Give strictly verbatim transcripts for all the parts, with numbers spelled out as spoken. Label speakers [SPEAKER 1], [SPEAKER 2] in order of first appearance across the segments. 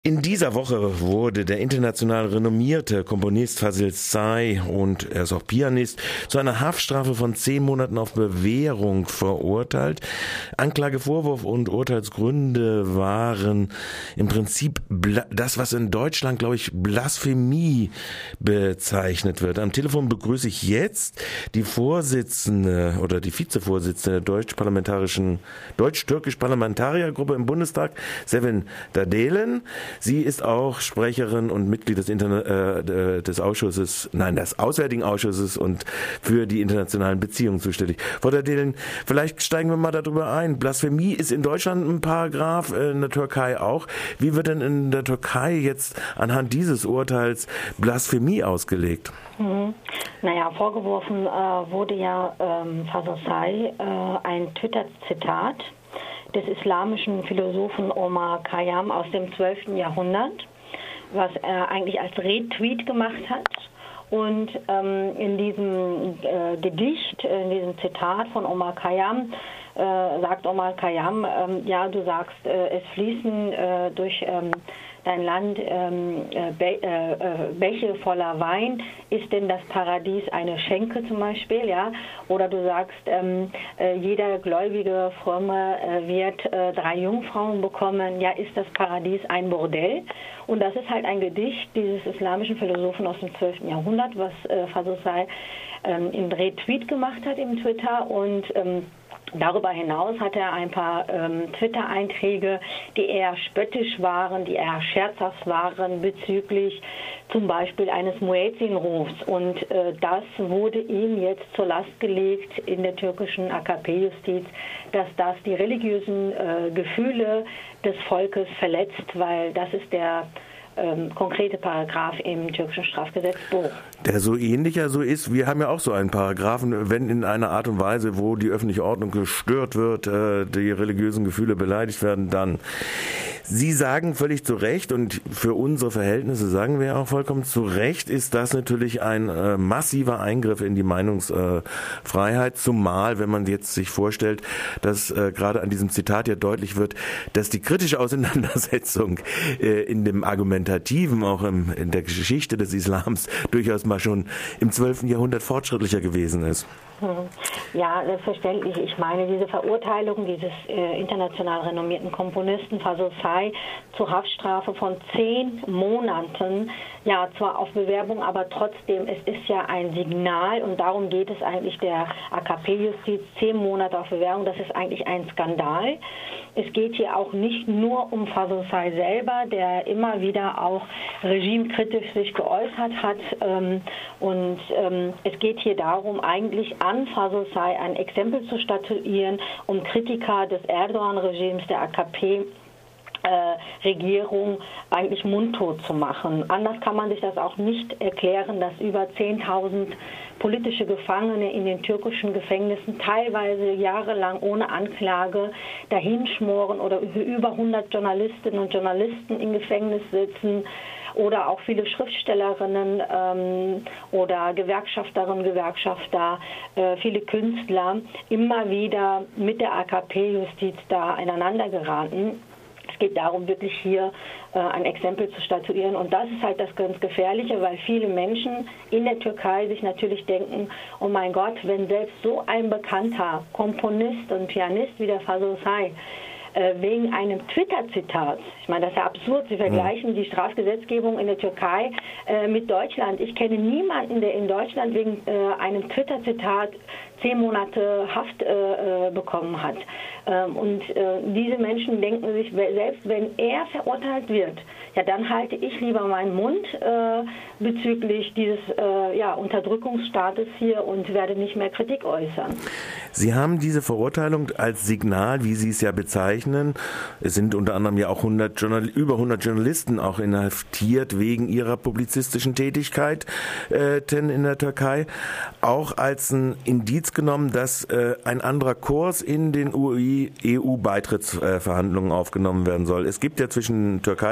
[SPEAKER 1] In dieser Woche wurde der international renommierte Komponist Fazil Say, und er ist auch Pianist, zu einer Haftstrafe von zehn Monaten auf Bewährung verurteilt. Anklage, Vorwurf und Urteilsgründe waren im Prinzip das, was in Deutschland, glaube ich, Blasphemie bezeichnet wird. Am Telefon begrüße ich jetzt die Vorsitzende oder die Vizevorsitzende der deutsch-parlamentarischen, deutsch-türkisch-Parlamentariergruppe im Bundestag, Sevin Derdelen. Sie ist auch Sprecherin und Mitglied des, Interna- äh, des Ausschusses, nein, des Auswärtigen Ausschusses und für die internationalen Beziehungen zuständig. Frau Derdelen, vielleicht steigen wir mal darüber ein. Blasphemie ist in Deutschland ein Paragraph, in der Türkei auch. Wie wird denn in der Türkei jetzt anhand dieses Urteils Blasphemie ausgelegt?
[SPEAKER 2] Mhm. Naja, vorgeworfen äh, wurde ja ähm, Fazil Say äh, ein Twitter-Zitat des islamischen Philosophen Omar Khayyam aus dem zwölften Jahrhundert, was er eigentlich als Retweet gemacht hat. Und ähm, in diesem äh, Gedicht, in diesem Zitat von Omar Khayyam, äh, sagt Omar Khayyam, ähm, ja, du sagst, äh, es fließen äh, durch ähm, dein Land ähm, Be- äh, Bäche voller Wein, ist denn das Paradies eine Schenke zum Beispiel, ja? Oder du sagst, ähm, äh, jeder gläubige Fromme äh, wird äh, drei Jungfrauen bekommen, ja, ist das Paradies ein Bordell? Und das ist halt ein Gedicht dieses islamischen Philosophen aus dem zwölften Jahrhundert, was äh, Fazil Say ähm, im Retweet gemacht hat im Twitter. Und ähm, darüber hinaus hat er ein paar ähm, Twitter-Einträge, die eher spöttisch waren, die eher scherzhaft waren bezüglich zum Beispiel eines Muezzin-Rufs. Und äh, das wurde ihm jetzt zur Last gelegt in der türkischen A K P-Justiz, dass das die religiösen äh, Gefühle des Volkes verletzt, weil das ist der Ähm, konkrete Paragraph im türkischen Strafgesetzbuch.
[SPEAKER 1] Der so ähnlich ja so ist, wir haben ja auch so einen Paragraphen, wenn in einer Art und Weise, wo die öffentliche Ordnung gestört wird, äh, die religiösen Gefühle beleidigt werden, dann. Sie sagen völlig zu Recht, und für unsere Verhältnisse sagen wir auch vollkommen zu Recht, ist das natürlich ein äh, massiver Eingriff in die Meinungsfreiheit, äh, zumal, wenn man jetzt sich vorstellt, dass äh, gerade an diesem Zitat ja deutlich wird, dass die kritische Auseinandersetzung äh, in dem Argumentativen, auch im, in der Geschichte des Islams, durchaus mal schon im zwölften Jahrhundert fortschrittlicher gewesen ist.
[SPEAKER 2] Ja, selbstverständlich. Ich meine, diese Verurteilung dieses äh, international renommierten Komponisten Fazil Say zur Haftstrafe von zehn Monaten, ja, zwar auf Bewerbung, aber trotzdem, es ist ja ein Signal, und darum geht es eigentlich der A K P-Justiz, zehn Monate auf Bewerbung, das ist eigentlich ein Skandal. Es geht hier auch nicht nur um Fazil Say selber, der immer wieder auch regimekritisch sich geäußert hat, ähm, und ähm, es geht hier darum, eigentlich an Fazil Say ein Exempel zu statuieren, um Kritiker des Erdogan-Regimes, der A K P Äh, Regierung eigentlich mundtot zu machen. Anders kann man sich das auch nicht erklären, dass über zehntausend politische Gefangene in den türkischen Gefängnissen teilweise jahrelang ohne Anklage dahinschmoren oder über hundert Journalistinnen und Journalisten im Gefängnis sitzen, oder auch viele Schriftstellerinnen ähm, oder Gewerkschafterinnen, Gewerkschafter, äh, viele Künstler immer wieder mit der A K P-Justiz da aneinander geraten. Es geht darum, wirklich hier äh, ein Exempel zu statuieren. Und das ist halt das ganz Gefährliche, weil viele Menschen in der Türkei sich natürlich denken, oh mein Gott, wenn selbst so ein bekannter Komponist und Pianist wie der Fazil Say äh, wegen einem Twitter-Zitat, ich meine, das ist ja absurd, Sie vergleichen die Strafgesetzgebung in der Türkei äh, mit Deutschland. Ich kenne niemanden, der in Deutschland wegen äh, einem Twitter-Zitat zehn Monate Haft äh, bekommen hat. Ähm, und äh, diese Menschen denken sich, selbst wenn er verurteilt wird, ja, dann halte ich lieber meinen Mund äh, bezüglich dieses äh, ja, Unterdrückungsstaates hier und werde nicht mehr Kritik äußern.
[SPEAKER 1] Sie haben diese Verurteilung als Signal, wie Sie es ja bezeichnen, es sind unter anderem ja auch hundert Journal- über hundert Journalisten auch inhaftiert wegen ihrer publizistischen Tätigkeit äh, in der Türkei, auch als ein Indiz genommen, dass äh, ein anderer Kurs in den E U-Beitrittsverhandlungen aufgenommen werden soll. Es gibt ja zwischen Türkei und der E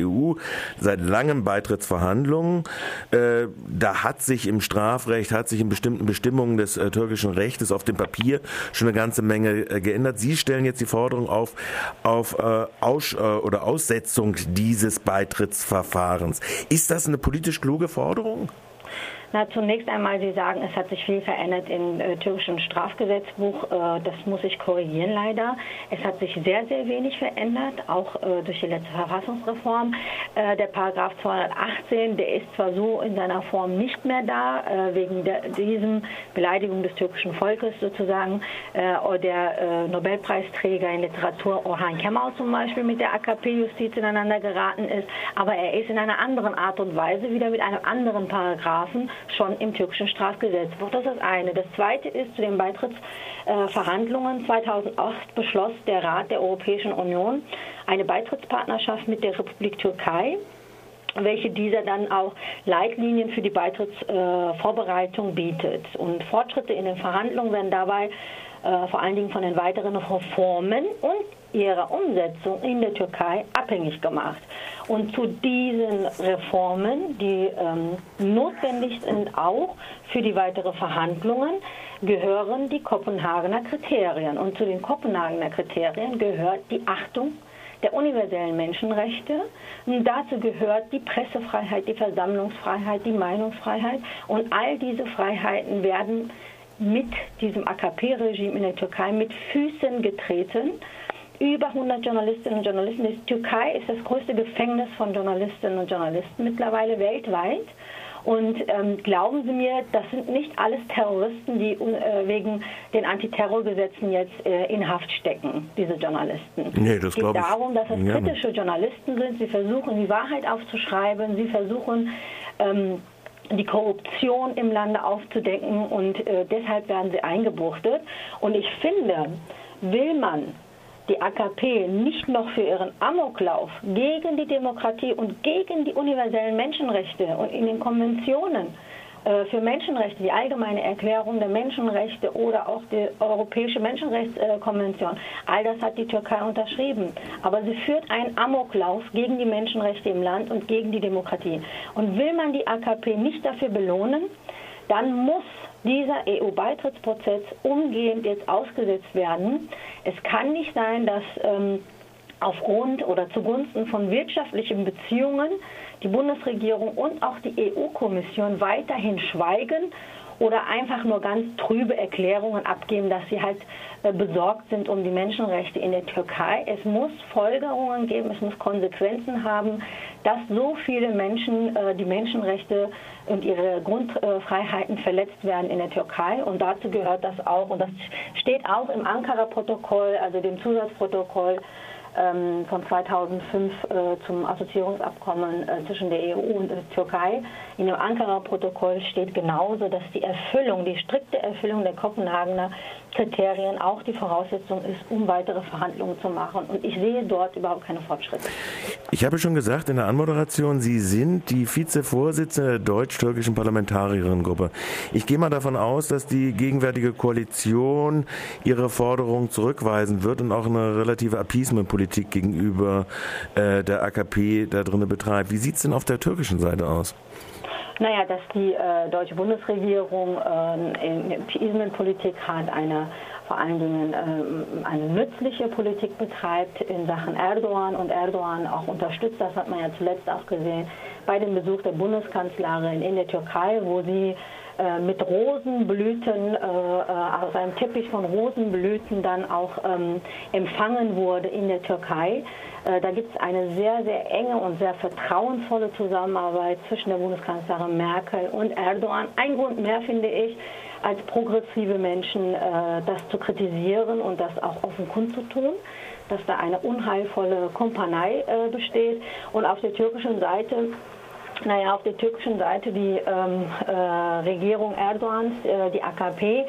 [SPEAKER 1] U, seit langem Beitrittsverhandlungen. Äh, da hat sich im Strafrecht, hat sich in bestimmten Bestimmungen des äh, türkischen Rechtes auf dem Papier schon eine ganze Menge äh, geändert. Sie stellen jetzt die Forderung auf, auf äh, Aus, äh, oder Aussetzung dieses Beitrittsverfahrens. Ist das eine politisch kluge Forderung?
[SPEAKER 2] Na, zunächst einmal, Sie sagen, es hat sich viel verändert im äh, türkischen Strafgesetzbuch. Äh, das muss ich korrigieren leider. Es hat sich sehr, sehr wenig verändert, auch äh, durch die letzte Verfassungsreform. Äh, der Paragraph zweihundertachtzehn, der ist zwar so in seiner Form nicht mehr da, äh, wegen der, diesem Beleidigung des türkischen Volkes sozusagen. Äh, der äh, Nobelpreisträger in Literatur Orhan Kemal zum Beispiel mit der A K P-Justiz ineinander geraten ist, aber er ist in einer anderen Art und Weise wieder mit einem anderen Paragraphen schon im türkischen Strafgesetzbuch. Das ist das eine. Das zweite ist, zu den Beitrittsverhandlungen zweitausendacht beschloss der Rat der Europäischen Union eine Beitrittspartnerschaft mit der Republik Türkei, welche dieser dann auch Leitlinien für die Beitrittsvorbereitung bietet. Und Fortschritte in den Verhandlungen werden dabei äh, vor allen Dingen von den weiteren Reformen und ihrer Umsetzung in der Türkei abhängig gemacht. Und zu diesen Reformen, die ähm, notwendig sind auch für die weiteren Verhandlungen, gehören die Kopenhagener Kriterien. Und zu den Kopenhagener Kriterien gehört die Achtung der universellen Menschenrechte. Und dazu gehört die Pressefreiheit, die Versammlungsfreiheit, die Meinungsfreiheit. Und all diese Freiheiten werden mit diesem A K P-Regime in der Türkei mit Füßen getreten. Über hundert Journalistinnen und Journalisten. Die Türkei ist das größte Gefängnis von Journalistinnen und Journalisten mittlerweile weltweit. Und ähm, glauben Sie mir, das sind nicht alles Terroristen, die äh, wegen den Antiterrorgesetzen jetzt äh, in Haft stecken, diese Journalisten.
[SPEAKER 1] Nee, das
[SPEAKER 2] es geht darum, dass es
[SPEAKER 1] ja.
[SPEAKER 2] kritische Journalisten sind. Sie versuchen, die Wahrheit aufzuschreiben. Sie versuchen, ähm, die Korruption im Lande aufzudecken. Und äh, deshalb werden sie eingebuchtet. Und ich finde, will man die A K P nicht noch für ihren Amoklauf gegen die Demokratie und gegen die universellen Menschenrechte und in den Konventionen äh, für Menschenrechte, die allgemeine Erklärung der Menschenrechte oder auch die Europäische Menschenrechtskonvention, all das hat die Türkei unterschrieben. Aber sie führt einen Amoklauf gegen die Menschenrechte im Land und gegen die Demokratie. Und will man die A K P nicht dafür belohnen, dann muss dieser E U-Beitrittsprozess umgehend jetzt ausgesetzt werden. Es kann nicht sein, dass ähm, aufgrund oder zugunsten von wirtschaftlichen Beziehungen die Bundesregierung und auch die E U-Kommission weiterhin schweigen oder einfach nur ganz trübe Erklärungen abgeben, dass sie halt äh, besorgt sind um die Menschenrechte in der Türkei. Es muss Folgerungen geben, es muss Konsequenzen haben, dass so viele Menschen äh, die Menschenrechte und ihre Grundfreiheiten verletzt werden in der Türkei. Und dazu gehört das auch, und das steht auch im Ankara-Protokoll, also dem Zusatzprotokoll ähm, von zweitausendfünf äh, zum Assoziierungsabkommen äh, zwischen der E U und der Türkei. In dem Ankara-Protokoll steht genauso, dass die Erfüllung, die strikte Erfüllung der Kopenhagener Kriterien auch die Voraussetzung ist, um weitere Verhandlungen zu machen. Und ich sehe dort überhaupt keine Fortschritte.
[SPEAKER 1] Ich habe schon gesagt in der Anmoderation, Sie sind die Vizevorsitzende der deutsch-türkischen Parlamentarierinnengruppe. Ich gehe mal davon aus, dass die gegenwärtige Koalition ihre Forderung zurückweisen wird und auch eine relative Appeasement-Politik gegenüber äh, der A K P da drin betreibt. Wie sieht es denn auf der türkischen Seite aus?
[SPEAKER 2] Naja, dass die äh, deutsche Bundesregierung äh, in der Appeasement-Politik hat, eine vor allen Dingen äh, eine nützliche Politik betreibt in Sachen Erdogan und Erdogan auch unterstützt. Das hat man ja zuletzt auch gesehen bei dem Besuch der Bundeskanzlerin in der Türkei, wo sie äh, mit Rosenblüten, äh, auf einem Teppich von Rosenblüten dann auch ähm, empfangen wurde in der Türkei. Äh, da gibt es eine sehr, sehr enge und sehr vertrauensvolle Zusammenarbeit zwischen der Bundeskanzlerin Merkel und Erdogan. Ein Grund mehr, finde ich, als progressive Menschen äh, das zu kritisieren und das auch offen kundzutun, dass da eine unheilvolle Kumpanei äh, besteht. Und auf der türkischen Seite, naja, auf der türkischen Seite die ähm, äh, Regierung Erdogans, äh, die A K P,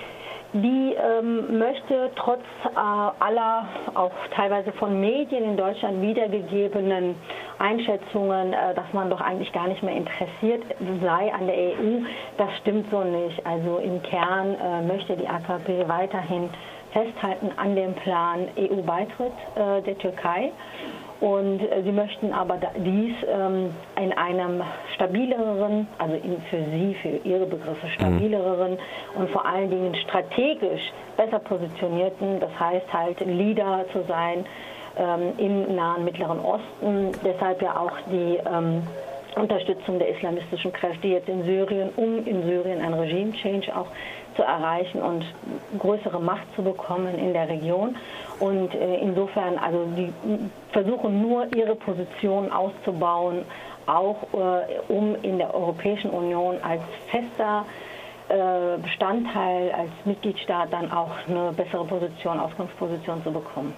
[SPEAKER 2] die ähm, möchte trotz äh, aller, auch teilweise von Medien in Deutschland wiedergegebenen Einschätzungen, äh, dass man doch eigentlich gar nicht mehr interessiert sei an der E U, das stimmt so nicht. Also im Kern äh, möchte die A K P weiterhin festhalten an dem Plan E U-Beitritt äh, der Türkei. Und äh, sie möchten aber da, dies ähm, in einem stabileren, also in, für sie, für ihre Begriffe stabileren mhm. und vor allen Dingen strategisch besser positionierten, das heißt halt Leader zu sein ähm, im nahen Mittleren Osten. Deshalb ja auch die ähm, Unterstützung der islamistischen Kräfte jetzt in Syrien, um in Syrien ein Regime-Change auch zu erreichen und größere Macht zu bekommen in der Region. Und äh, insofern, also die versuchen nur ihre Position auszubauen, auch äh, um in der Europäischen Union als fester äh, Bestandteil, als Mitgliedstaat dann auch eine bessere Position, Ausgangsposition zu bekommen.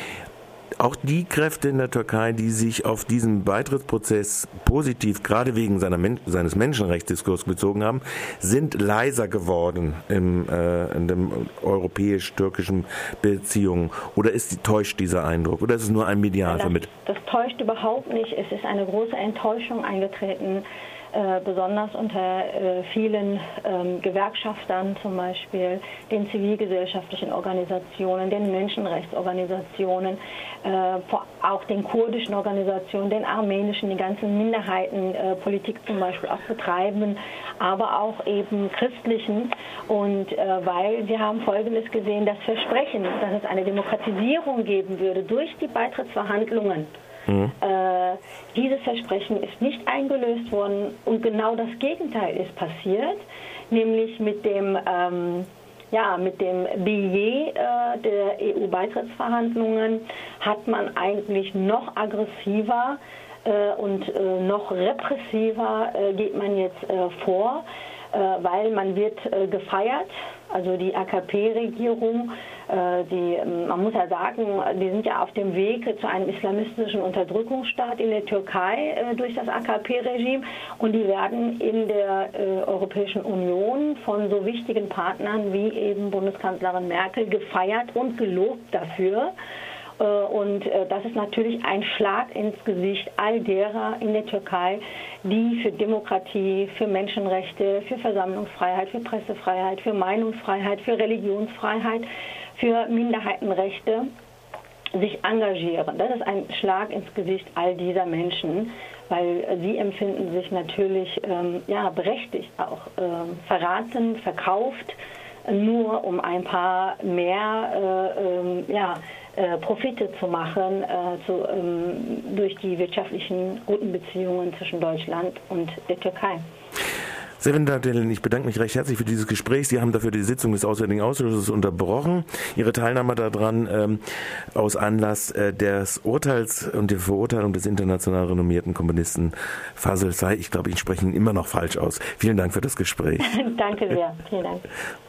[SPEAKER 1] Auch die Kräfte in der Türkei, die sich auf diesen Beitrittsprozess positiv, gerade wegen seiner Men- seines Menschenrechtsdiskurs bezogen haben, sind leiser geworden im, äh, in den europäisch-türkischen Beziehungen. Oder ist, täuscht dieser Eindruck? Oder ist es nur ein medial vermittelt?
[SPEAKER 2] Das, das täuscht überhaupt nicht. Es ist eine große Enttäuschung eingetreten. Äh, besonders unter äh, vielen ähm, Gewerkschaftern zum Beispiel, den zivilgesellschaftlichen Organisationen, den Menschenrechtsorganisationen, äh, vor, auch den kurdischen Organisationen, den armenischen, die ganzen Minderheitenpolitik äh, zum Beispiel auch betreiben, aber auch eben christlichen. Und äh, weil wir haben Folgendes gesehen, das Versprechen, dass es eine Demokratisierung geben würde durch die Beitrittsverhandlungen, Mhm. Äh, dieses Versprechen ist nicht eingelöst worden und genau das Gegenteil ist passiert, nämlich mit dem, ähm, ja, mit dem Billet äh, der E U-Beitrittsverhandlungen hat man eigentlich noch aggressiver äh, und äh, noch repressiver äh, geht man jetzt äh, vor, äh, weil man wird äh, gefeiert, also die A K P-Regierung. Die, man muss ja sagen, die sind ja auf dem Weg zu einem islamistischen Unterdrückungsstaat in der Türkei äh, durch das A K P-Regime und die werden in der äh, Europäischen Union von so wichtigen Partnern wie eben Bundeskanzlerin Merkel gefeiert und gelobt dafür. Äh, und äh, das ist natürlich ein Schlag ins Gesicht all derer in der Türkei, die für Demokratie, für Menschenrechte, für Versammlungsfreiheit, für Pressefreiheit, für Meinungsfreiheit, für Religionsfreiheit, für Minderheitenrechte sich engagieren. Das ist ein Schlag ins Gesicht all dieser Menschen, weil sie empfinden sich natürlich ähm, ja, berechtigt auch ähm, verraten, verkauft, nur um ein paar mehr äh, ähm, ja, äh, Profite zu machen äh, zu, ähm, durch die wirtschaftlichen guten Beziehungen zwischen Deutschland und der Türkei.
[SPEAKER 1] Sevin Delen, ich bedanke mich recht herzlich für dieses Gespräch. Sie haben dafür die Sitzung des Auswärtigen Ausschusses unterbrochen. Ihre Teilnahme daran ähm, aus Anlass äh, des Urteils und der Verurteilung des international renommierten Komponisten Fazıl Say. Ich glaube, ich spreche ihn immer noch falsch aus. Vielen Dank für das Gespräch.
[SPEAKER 2] Danke sehr. Vielen Dank.